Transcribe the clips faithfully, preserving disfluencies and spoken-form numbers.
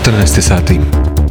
četrnaest sati.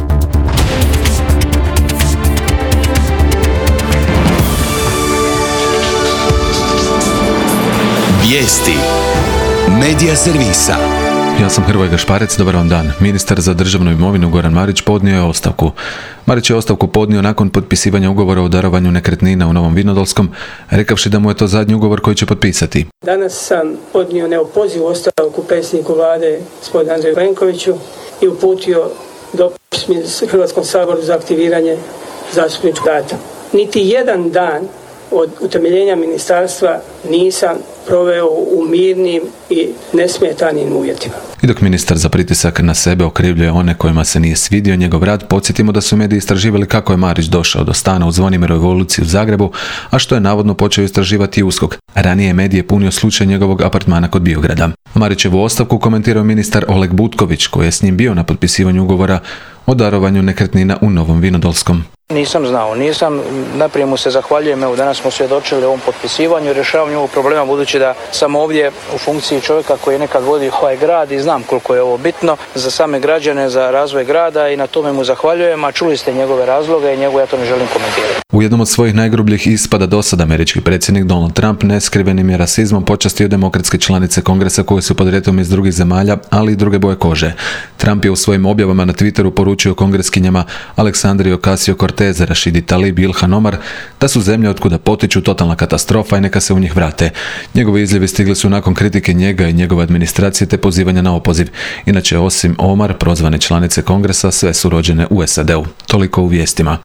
Vijesti Medija servisa. Ja sam Hrvoje Gašparec, dobar vam dan. Ministar za državnu imovinu Goran Marić podnio je ostavku. Marić je ostavku podnio nakon potpisivanja ugovora o darovanju nekretnina u Novom Vinodolskom, rekavši da mu je to zadnji ugovor koji će potpisati. Danas sam podnio neopozivu ostavku predsjedniku vlade gospodinu Andreju Plenkoviću i uputio dopis Hrvatskom saboru za aktiviranje zastupničkog mandata. Niti jedan dan od utemeljenja ministarstva nisam proveo u mirnim i nesmetanim uvjetima. I dok ministar za pritisak na sebe okrivljuje one kojima se nije svidio njegov rad, podsjetimo da su mediji istraživali kako je Marić došao do stana u Zvonimirovoj ulici u Zagrebu, a što je navodno počeo istraživati USKOK. Ranije je medije punio slučaj njegovog apartmana kod Biograda. Marićevu ostavku komentirao ministar Oleg Butković, koji je s njim bio na potpisivanju ugovora o darovanju nekretnina u Novom Vinodolskom. Nisam znao, nisam, najprije mu se zahvaljujem, evo danas smo svjedočili ovom potpisivanju i rješavanju ovog problema, budući da sam ovdje u funkciji čovjeka koji je nekad vodio ovaj grad i znam koliko je ovo bitno za same građane, za razvoj grada i na tome mu zahvaljujem, a čuli ste njegove razloge i njegove ja to ne želim komentirati. U jednom od svojih najgrubljih ispada dosad američki predsjednik Donald Trump neskrivenim je rasizmom počastio demokratske članice kongresa koje su podrijetlom iz drugih zemalja, ali i druge boje kože. Trump je u svojim objavama na Twitteru poručio kongreskinjama Aleksandri Ocasio-Cortez, Rashidi Tlaib i Ilhan Omar da su zemlje otkuda potiču totalna katastrofa i neka se u njih vrate. Njegovi izljevi stigli su nakon kritike njega i njegove administracije te pozivanja na opoziv. Inače, osim Omar, prozvane članice kongresa sve su rođene u S A D-u. Toliko u vijestima.